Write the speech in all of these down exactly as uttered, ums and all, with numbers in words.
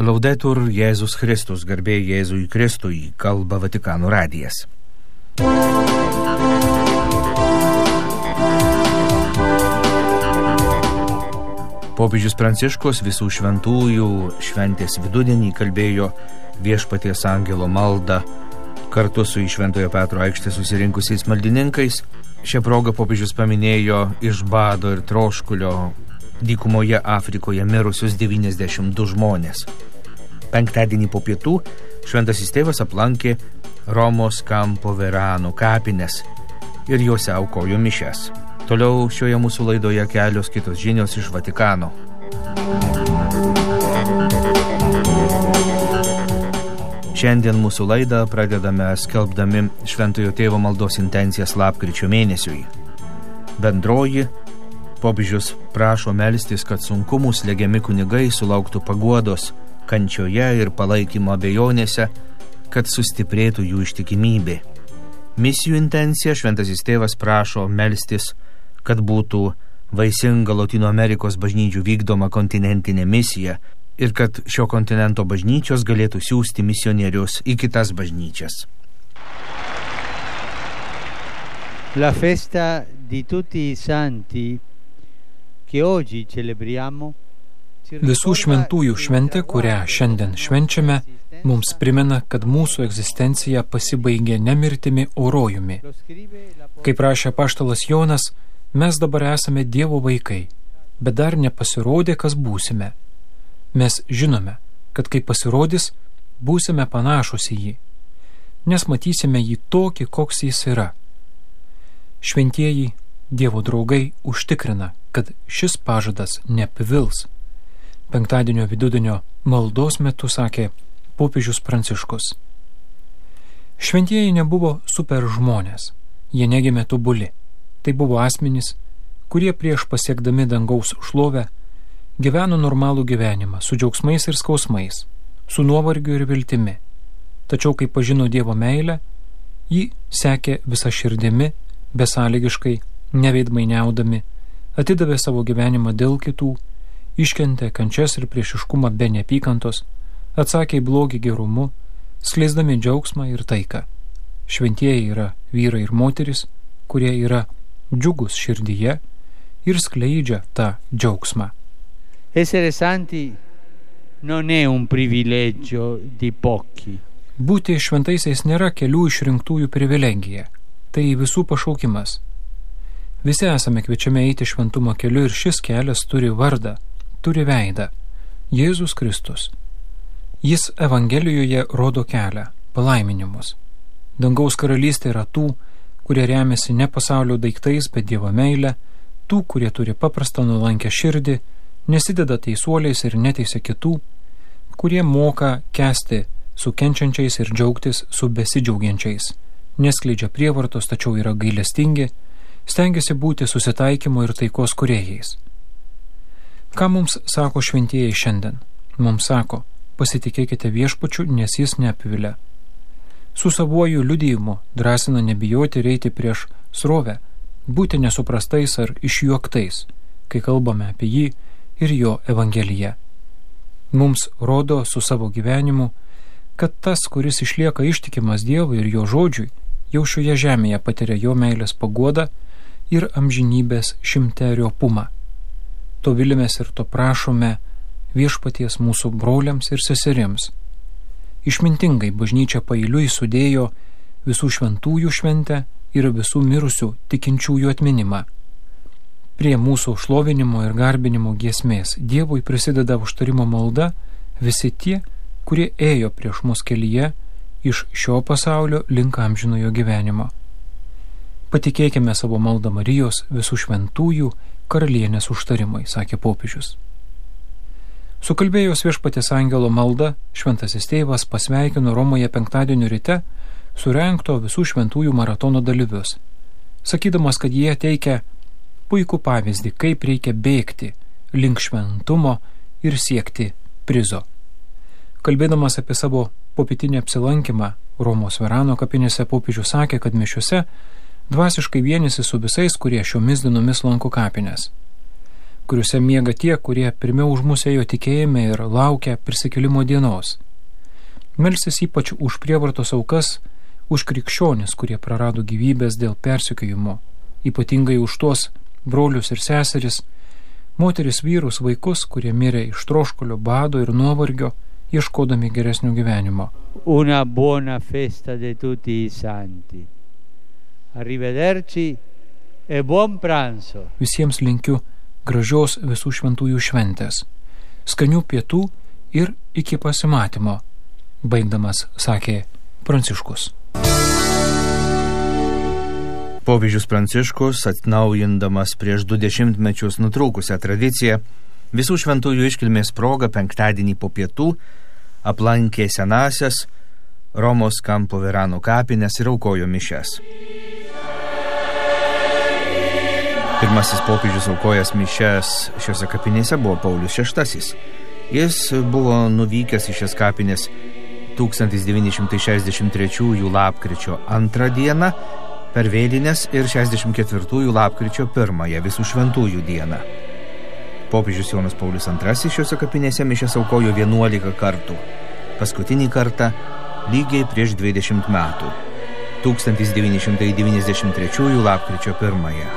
Laudetur Jėzus Kristus, garbė Jėzui Kristui, kalba Vatikano radijas. Popiežius Pranciškus visų šventųjų šventės vidudienį kalbėjo Viešpaties angelo maldą kartu su į Šventojo Petro aikštę susirinkusiais maldininkais. Šią progą popiežius paminėjo iš bado ir troškulio dykumoje Afrikoje mirusius devyniasdešimt du žmonės. Penktadienį po pietų šventasis tėvas aplankė Romos Campo Verano kapines ir juose aukojo mišias. Toliau šioje mūsų laidoje kelios kitos žinios iš Vatikano. Šiandien mūsų laidą pradedame skelbdami Šventojo tėvo maldos intencijas lapkričio mėnesiui. Bendroji: popiežius prašo melstis, kad sunkumų slegiami kunigai sulauktų paguodos kančioje ir palaikymo abejonėse, kad sustiprėtų jų ištikimybė. Misijų intencija: šventasis tėvas prašo melstis, kad būtų vaisinga Lotynų Amerikos bažnyčių vykdoma kontinentinė misija ir kad šio kontinento bažnyčios galėtų siųsti misionierius į kitas bažnyčias. La festa di tutti i santi che oggi celebriamo. Visų šventųjų šventė, kurią šiandien švenčiame, mums primena, kad mūsų egzistencija pasibaigė ne mirtimi, o rojumi. Kaip rašė apaštalas Jonas, mes dabar esame Dievo vaikai, bet dar nepasirodė, kas būsime. Mes žinome, kad kai pasirodys, būsime panašus į jį, nes matysime jį tokį, koks jis yra. Šventieji Dievo draugai užtikrina, kad šis pažadas neapvils. Penktadienio vidudienio maldos metu sakė popiežius Pranciškus. Šventieji nebuvo super žmonės, jie negimė tobuli. Tai buvo asmenys, kurie prieš pasiekdami dangaus šlovę gyveno normalų gyvenimą su džiaugsmais ir skausmais, su nuovargiu ir viltimi. Tačiau, kai pažino Dievo meilę, jį sekė visa širdimi, besąlygiškai, neveidmainiaudami, atidavė savo gyvenimą dėl kitų, iškentė kančias ir priešiškumą be neapykantos, atsakė į blogį gerumu, skleisdami džiaugsmą ir taiką. Šventieji yra vyrai ir moteris, kurie yra džiugus širdyje ir skleidžia tą džiaugsmą. Essere santi non è un privilegio di pochi. Būti šventaisiais nėra kelių išrinktųjų privilegija, tai visų pašaukimas. Visi esame kviečiami eiti šventumo keliu ir šis kelias turi vardą, turi veidą – Jėzus Kristus. Jis Evangelijoje rodo kelią, palaiminimus. Dangaus karalystė yra tų, kurie remiasi ne pasaulio daiktais, bet Dievo meilę, tų, kurie turi paprastą nuolankę širdį, nesideda teisuoliais ir neteisia kitų, kurie moka kęsti su kenčiančiais ir džiaugtis su besidžiaugiančiais, neskleidžia prievartos, tačiau yra gailestingi, stengiasi būti susitaikymo ir taikos kūrėjais. Ką mums sako šventieji šiandien? Mums sako: pasitikėkite Viešpačiu, nes jis neapvilia. Su savuoju liudijimu drąsina nebijoti ir eiti prieš srovę, būti nesuprastais ar išjuoktais, kai kalbame apie jį ir jo Evangeliją. Mums rodo su savo gyvenimu, kad tas, kuris išlieka ištikimas Dievui ir jo žodžiui, jau šioje žemėje patiria jo meilės paguodą ir amžinybės šimteriopumą. To vilimės ir to prašome Viešpaties mūsų broliams ir seserims. Išmintingai bažnyčia paeiliui sudėjo visų šventųjų šventę ir visų mirusių tikinčiųjų atminimą. Prie mūsų šlovinimo ir garbinimo giesmės Dievui prisideda užtarimo malda visi tie, kurie ėjo prieš mus kelyje iš šio pasaulio link amžinojo gyvenimo. Patikėkime savo maldą Marijos visų šventųjų karalienės užtarimai, sakė popiežius. Sukalbėjus Viešpaties angelo maldą, šventasis tėvas pasveikino Romoje penktadienio ryte surengto visų šventųjų maratono dalyvius, sakydamas, kad jie teikia puikų pavyzdį, kaip reikia bėgti link šventumo ir siekti prizo. Kalbėdamas apie savo popietinį apsilankymą Romos Verano kapinėse, popiežius sakė, kad mišiose dvasiškai vienisi su visais, kurie šiomis dienomis lanko kapines. kuriuose miega tie, kurie pirmiau už mus ėjo tikėjime ir laukia prisikėlimo dienos. Melsis ypač už prievartos aukas, už krikščionis, kurie prarado gyvybės dėl persekiojimo, ypatingai už tuos brolius ir seseris, moteris, vyrus, vaikus, kurie mirė iš troškulio, bado ir nuovargio, ieškodami geresnio gyvenimo. Una buona festa di tutti i santi. Arrivederci e buon pranzo. Visiems linkiu gražios visų šventųjų šventės, skanių pietų ir iki pasimatymo, baigdamas sakė Pranciškus. Popiežius Pranciškus, atnaujindamas prieš du dešimtmečius nutrūkusią tradiciją, visų šventųjų iškilmės proga penktadienį po pietų aplankė senasias Romos Campo Verano kapines ir aukojo mišias. Pirmasis popiežius aukojęs mišias šiose kapinėse buvo Paulius šeštasis. Jis buvo nuvykęs į šias kapines tūkstantis devyni šimtai šešiasdešimt trečiųjų lapkričio antrą dieną per vėlines ir šešiasdešimt ketvirtųjų lapkričio pirmąją visų šventųjų dieną. Popiežius Jonas Paulius antrasis šiose kapinėse mišias aukojo vienuolika kartų. Paskutinį kartą lygiai prieš dvidešimt metų, tūkstantis devyni šimtai devyniasdešimt trečiųjų lapkričio pirmąją.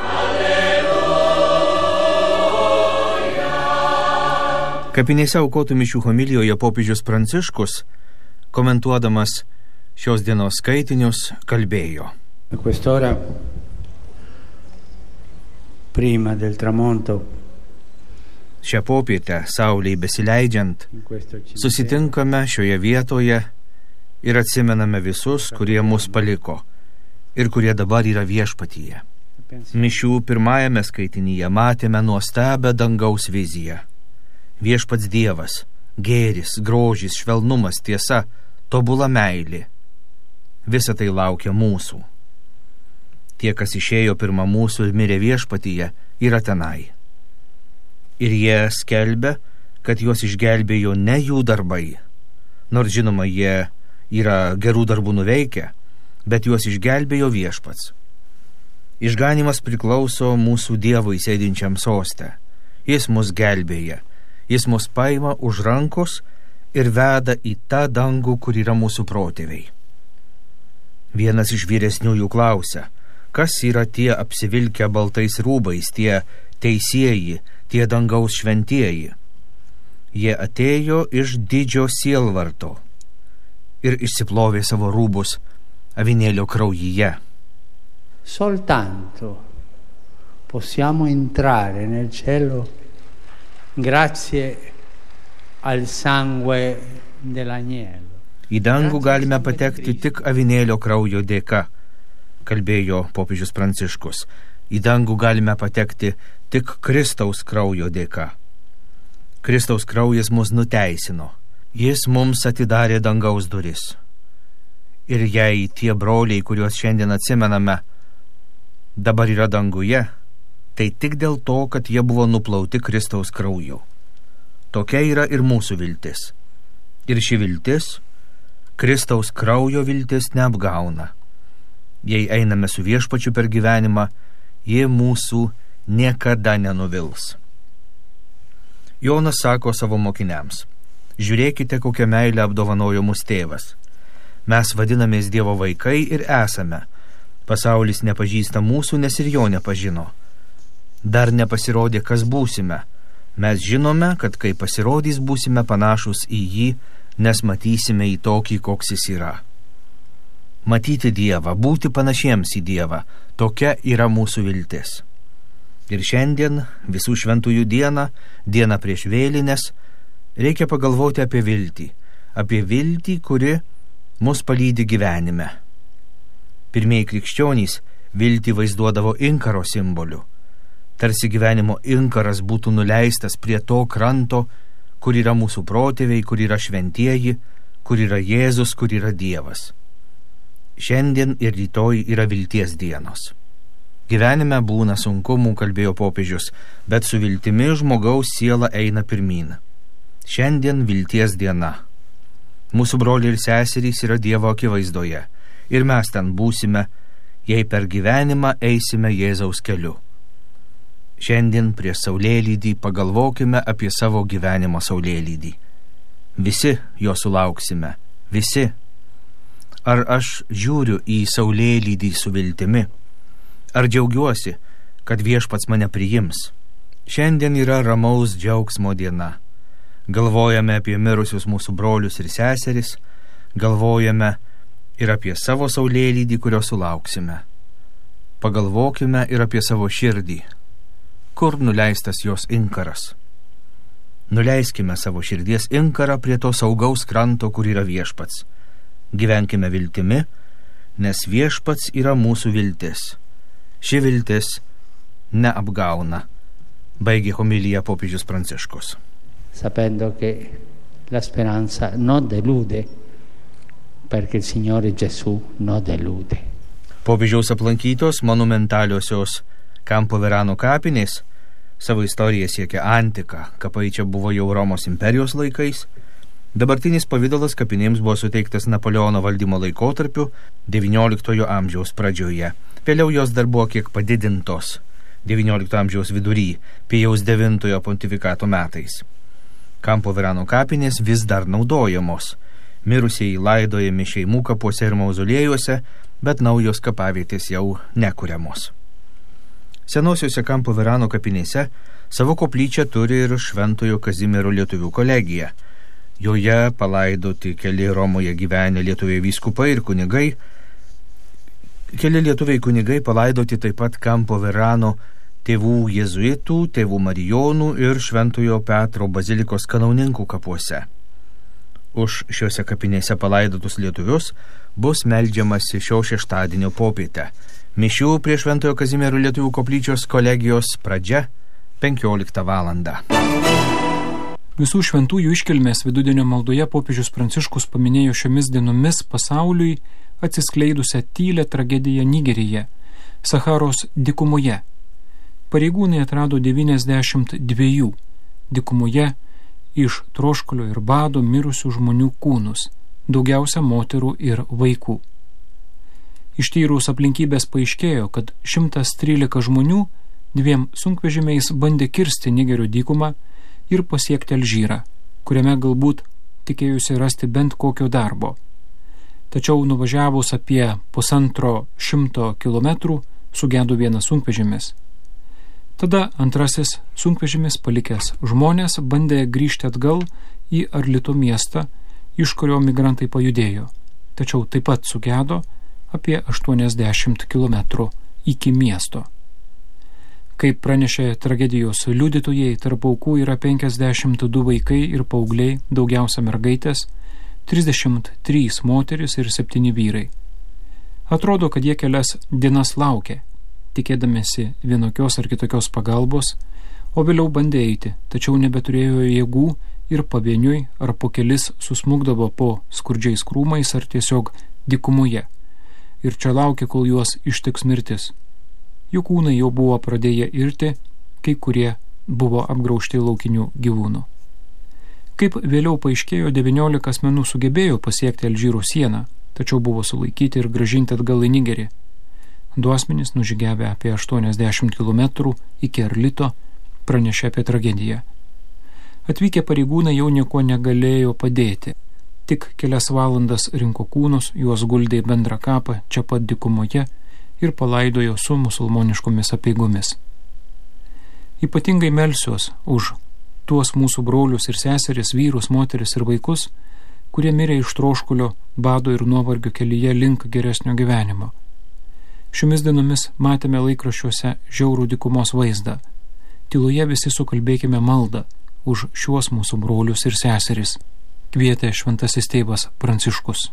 Kapinėse aukotų mišių homilijoje popiežius Pranciškus, komentuodamas šios dienos skaitinius, kalbėjo. A quest'ora, prima del tramonto, šią popietę, saulei besileidžiant, susitinkame šioje vietoje ir atsimename visus, kurie mus paliko ir kurie dabar yra viešpatyje. Mišių pirmajame skaitinyje matėme nuostabią dangaus viziją. Viešpats Dievas, gėris, grožis, švelnumas, tiesa, tobula meilė. Visa tai laukia mūsų. Tie, kas išėjo pirma mūsų ir mirė viešpatyje, yra tenai. Ir jie skelbia, kad juos išgelbėjo ne jų darbai, nors žinoma jie yra gerų darbų nuveikę, bet juos išgelbėjo viešpats. Išganymas priklauso mūsų Dievui sėdinčiam soste. Jis mus gelbėja, jis mus paima už rankos ir veda į tą dangų, kur yra mūsų protėviai. Vienas iš vyresniųjų klausia, kas yra tie apsivilkę baltais rūbais, tie teisieji, tie dangaus šventieji. Jie atėjo iš didžio sielvarto ir išsiplovė savo rūbus avinėlio kraujyje. Soltanto possiamo entrare nel cielo grazie al sangue dell'agnello. Į dangų galime patekti tik avinėlio kraujo dėka, kalbėjo popiežius Pranciškus. Į dangų galime patekti tik Kristaus kraujo dėka. Kristaus kraujas mus nuteisino. Jis mums atidarė dangaus duris. Ir jei tie broliai, kuriuos šiandien atsimename, dabar yra danguje, tai tik dėl to, kad jie buvo nuplauti Kristaus krauju. Tokia yra ir mūsų viltis. Ir ši viltis, Kristaus kraujo viltis, neapgauna. Jei einame su viešpačiu per gyvenimą, jie mūsų niekada nenuvils. Jonas sako savo mokiniams, žiūrėkite, kokią meilę apdovanojo mus tėvas. Mes vadinamės Dievo vaikai ir esame. Pasaulis nepažįsta mūsų, nes ir jo nepažino. Dar nepasirodė, kas būsime. Mes žinome, kad kai pasirodys, būsime panašus į jį, nes matysime į tokį, koks jis yra. Matyti Dievą, būti panašiems į Dievą, tokia yra mūsų viltis. Ir šiandien, visų šventųjų dieną, dieną prieš vėlines, reikia pagalvoti apie viltį, apie viltį, kuri mus palydi gyvenime. Pirmieji krikščionys viltį vaizduodavo inkaro simboliu. Tarsi gyvenimo inkaras būtų nuleistas prie to kranto, kur yra mūsų protėviai, kur yra šventieji, kur yra Jėzus, kur yra Dievas. Šiandien ir rytoj yra vilties dienos. Gyvenime būna sunkumų, kalbėjo popiežius, bet su viltimi žmogaus siela eina pirmyn. Šiandien vilties diena. Mūsų broliai ir seserys yra Dievo akivaizdoje, ir mes ten būsime, jei per gyvenimą eisime Jėzaus keliu. Šiandien prieš saulėlydį pagalvokime apie savo gyvenimo saulėlydį. Visi jo sulauksime, visi. Ar aš žiūriu į saulėlydį su viltimi? Ar džiaugiuosi, kad viešpats mane priims? Šiandien yra ramaus džiaugsmo diena. Galvojame apie mirusius mūsų brolius ir seseris, galvojame ir apie savo saulėlydį, kurio sulauksime. Pagalvokime ir apie savo širdį. Kur nuleistas jos inkaras? Nuleiskime savo širdies inkarą prie to saugaus kranto, kur yra viešpats. Gyvenkime viltimi, nes viešpats yra mūsų viltis. Ši viltis neapgauna. Baigė homiliją popiežius Pranciškus. Sapendo che la speranza non delude, perché il Signore Gesù non delude. Popiežiaus aplankytos monumentaliosios Campo Verano kapinės savo istoriją siekia antiką. Kapai čia buvo jau Romos imperijos laikais. Dabartinis pavidalas kapinėms buvo suteiktas Napoleono valdymo laikotarpiu devynioliktojo amžiaus pradžioje. Vėliau jos dar buvo kiek padidintos devynioliktojo amžiaus vidury, Pijaus devintojo pontifikato metais. Campo Verano kapinės vis dar naudojamos. Mirusieji laidojami šeimų kapuose ir mauzolėjuose, bet naujos kapavietės jau nekuriamos. Senosiuose Campo Verano kapinėse savo koplyčią turi ir Šventojo Kazimiero lietuvių kolegija. Joje palaidoti keli Romoje gyvenę lietuviai vyskupai ir kunigai. Keli lietuviai kunigai palaidoti taip pat Campo Verano tėvų jėzuitų, tėvų marijonų ir Šventojo Petro bazilikos kanauninkų kapuose. Už šiuose kapinėse palaidotus lietuvius bus meldžiamasi šio šeštadienio popietę. Mišių prie Šventojo Kazimiero lietuvių koplyčios kolegijos pradžia penkioliktą valandą. Visų šventųjų iškilmės vidudienio maldoje popiežius Pranciškus paminėjo šiomis dienomis pasauliui atsiskleidusią tylę tragediją Nigeryje, Saharos dykumoje. Pareigūnai atrado devyniasdešimt dviejų dykumoje iš troškulio ir bado mirusių žmonių kūnus, daugiausia moterų ir vaikų. Ištyrus aplinkybės paaiškėjo, kad šimtas trylika žmonių dviem sunkvežimiais bandė kirsti Nigerio dykumą ir pasiekti Alžyrą, kuriame galbūt tikėjusi rasti bent kokio darbo. Tačiau nuvažiavus apie pusantro šimto kilometrų sugedo vienas sunkvežimis. Tada antrasis sunkvežimis palikęs žmonės bandė grįžti atgal į Arlito miestą, iš kurio migrantai pajudėjo, tačiau taip pat sugedo apie aštuoniasdešimt kilometrų iki miesto. Kaip pranešė tragedijos liudytojai, tarp aukų yra penkiasdešimt du vaikai ir paaugliai, daugiausia mergaitės, trisdešimt trys moteris ir septyni vyrai. Atrodo, kad jie kelias dienas laukė, tikėdamėsi vienokios ar kitokios pagalbos, o vėliau bandė eiti, tačiau nebeturėjo jėgų ir pavieniui ar po kelis susmukdavo po skurdžiais krūmais ar tiesiog dykumoje. Ir čia laukė, kol juos ištiks mirtis. Jų kūnai jau buvo pradėję irti, kai kurie buvo apgraužti laukinių gyvūnų. Kaip vėliau paaiškėjo, devyniolika asmenų sugebėjo pasiekti Alžyro sieną, tačiau buvo sulaikyti ir grąžinti atgal į Nigerį. Du asmenys nužygiavę apie aštuoniasdešimt kilometrų iki Arlito pranešė apie tragediją. Atvykę pareigūnai jau nieko negalėjo padėti. Tik kelias valandas rinko kūnus, juos guldė į bendrą kapą čia pat dykumoje ir palaidojo su musulmoniškomis apeigomis. Ypatingai melsiuos už tuos mūsų brolius ir seseris, vyrus, moteris ir vaikus, kurie mirė iš troškulio, bado ir nuovargio kelyje link geresnio gyvenimo. Šiomis dienomis matėme laikraščiuose žiaurų dykumos vaizdą. Tyloje visi sukalbėkime maldą už šiuos mūsų brolius ir seseris, kvietė šventasis tėvas Pranciškus.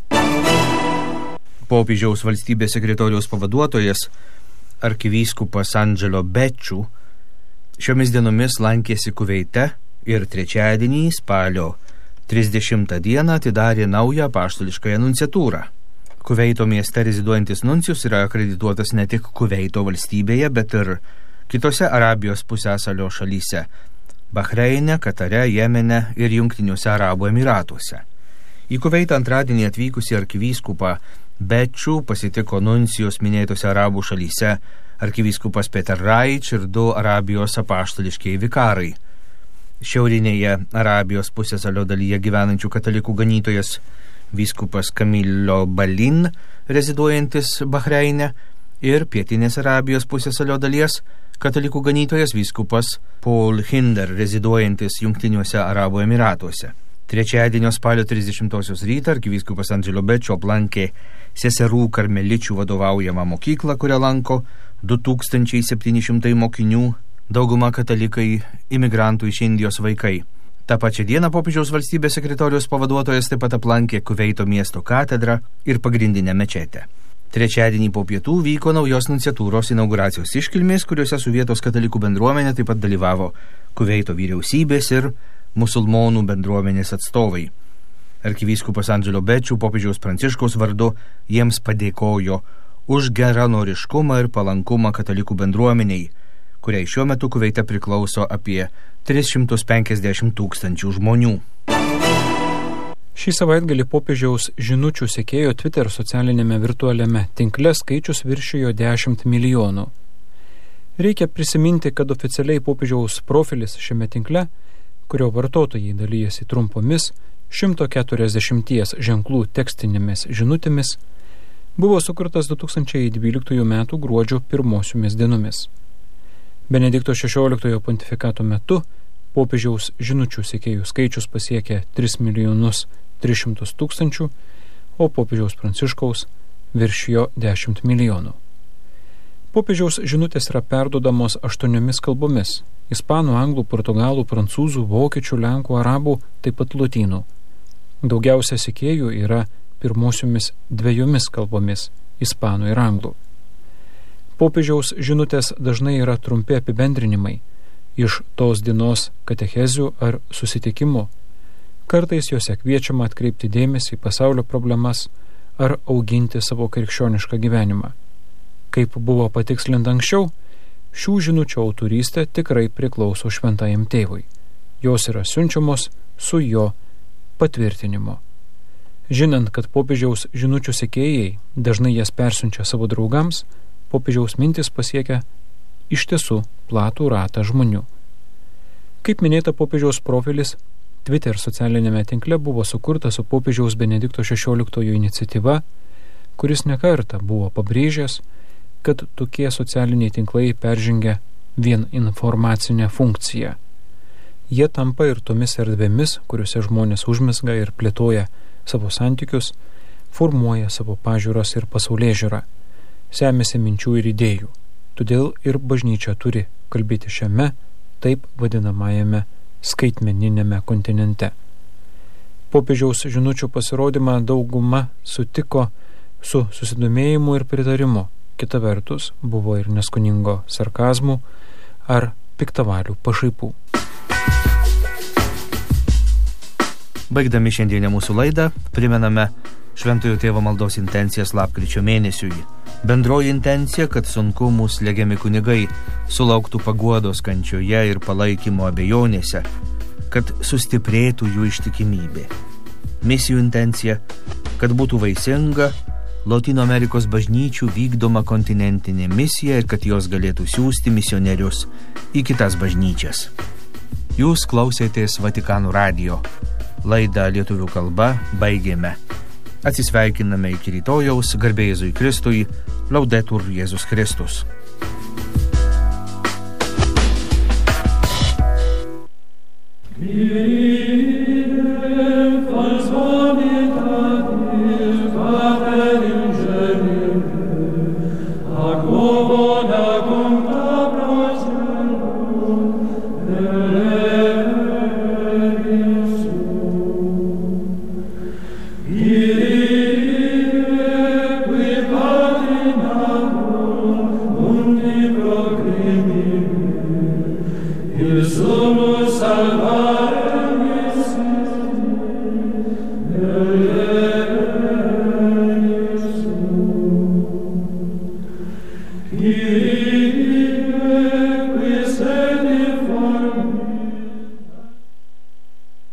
Popiežiaus valstybės sekretoriaus pavaduotojas arkivyskupas Andželo Beččių šiomis dienomis lankėsi Kuveite ir trečiadienį spalio trisdešimtą dieną atidarė naują apaštališkąją nunciatūrą. Kuveito mieste reziduojantis nuncijus yra akredituotas ne tik Kuveito valstybėje, bet ir kitose Arabijos pusiasalio šalyse – Bahreine, Katare, Jemene ir Jungtiniuose Arabų Emyratuose. Į Kuveitą antradienį atvykusi arkivyskupą Beččių pasitiko nuncijos minėtose Arabų šalyse arkivyskupas Peter Raič ir du Arabijos apaštališkieji vikarai. Šiaurinėje Arabijos pusiasalio dalyje gyvenančių katalikų ganytojas vyskupas Kamilio Balin, reziduojantis Bahreine, ir pietinės Arabijos pusiasalio dalies katalikų ganytojas vyskupas Paul Hinder, reziduojantis Jungtiniuose Arabų Emiratuose. Trečiadienio spalio trisdešimtosios rytą arkivyskupas Angelo Bečio aplankė seserų karmeličių vadovaujamą mokyklą, kurią lanko du tūkstančiai septyni šimtai mokinių, dauguma katalikai, imigrantų iš Indijos vaikai. Ta pačia diena popiežiaus valstybės sekretoriaus pavaduotojas taip pat aplankė Kuveito miesto katedrą ir pagrindinę mečetę. Trečiadienį po pietų vyko naujos nunciatūros inauguracijos iškilmės, kuriuose su vietos katalikų bendruomenė taip pat dalyvavo Kuveito vyriausybės ir musulmonų bendruomenės atstovai. Arkivyskupas Angelo Bečio popiežiaus Pranciškaus vardu jiems padėkojo už geranoriškumą ir palankumą katalikų bendruomeniai, kuriai šiuo metu Kuveite priklauso apie tris šimtus penkiasdešimt tūkstančių žmonių. Šį savaitgalį popiežiaus žinučių sekėjo Twitter socialinėme virtualiame tinkle skaičius viršijo dešimt milijonų. Reikia prisiminti, kad oficialiai popiežiaus profilis šiame tinkle, kurio vartotojai dalyjasi trumpomis šimto keturiasdešimties ženklų tekstinėmis žinutėmis, buvo sukurtas du tūkstančiai dvyliktųjų metų gruodžio pirmosiomis dienomis. Benedikto šešioliktojo pontifikato metu popiežiaus žinučių sekėjų skaičius pasiekė tris milijonus tris šimtus tūkstančių, o popiežiaus Pranciškaus viršijo dešimt milijonų. Popiežiaus žinutės yra perduodamos aštuoniomis kalbomis – ispanų, anglų, portugalų, prancūzų, vokiečių, lenkų, arabų, taip pat lotynų. Daugiausia sekėjų yra pirmosiomis dviejomis kalbomis – ispanų ir anglų. Popiežiaus žinutės dažnai yra trumpi apibendrinimai iš tos dienos katechezių ar susitikimų. Kartais juose kviečiama atkreipti dėmesį į pasaulio problemas ar auginti savo krikščionišką gyvenimą. Kaip buvo patikslinta anksčiau, šių žinučių autorystė tikrai priklauso šventajam tėvui. Jos yra siunčiamos su jo patvirtinimo. Žinant, kad popiežiaus žinučių sekėjai dažnai jas persiunčia savo draugams, popiežiaus mintis pasiekia iš tiesų platų ratą žmonių. Kaip minėta, popiežiaus profilis Twitter socialinėme tinkle buvo sukurtas su popiežiaus Benedikto šešioliktojo iniciatyva, kuris nekartą buvo pabrėžęs, kad tokie socialiniai tinklai peržengia vien informacinę funkciją. Jie tampa ir tomis erdvėmis, kuriuose žmonės užmezga ir plėtoja savo santykius, formuoja savo pažiūras ir pasaulėžiūrą, semėsi minčių ir idėjų. Todėl ir bažnyčia turi kalbėti šiame, taip vadinamajame skaitmeninėme kontinente. Popiežiaus žinučių pasirodymą dauguma sutiko su susidomėjimu ir pritarimu. Kita vertus, buvo ir neskoningo sarkazmų ar piktavalių pašaipų. Baigdami šiandienę mūsų laidą, primename Šventojo tėvo maldos intencijas lapkričio mėnesiui. Bendroji intencija, kad sunkumų slegiami kunigai sulauktų paguodos kančioje ir palaikymo abejonėse, kad sustiprėtų jų ištikimybė. Misijų intencija, kad būtų vaisinga Lotynų Amerikos bažnyčių vykdoma kontinentinė misija ir kad jos galėtų siųsti misionierius į kitas bažnyčias. Jūs klausėtės Vatikano radijo. Laidą lietuvių kalba baigėme. Atsisveikiname iki rytojaus, garbė Jėzui Kristui, Laudetur Jėzus Kristus. Kyrie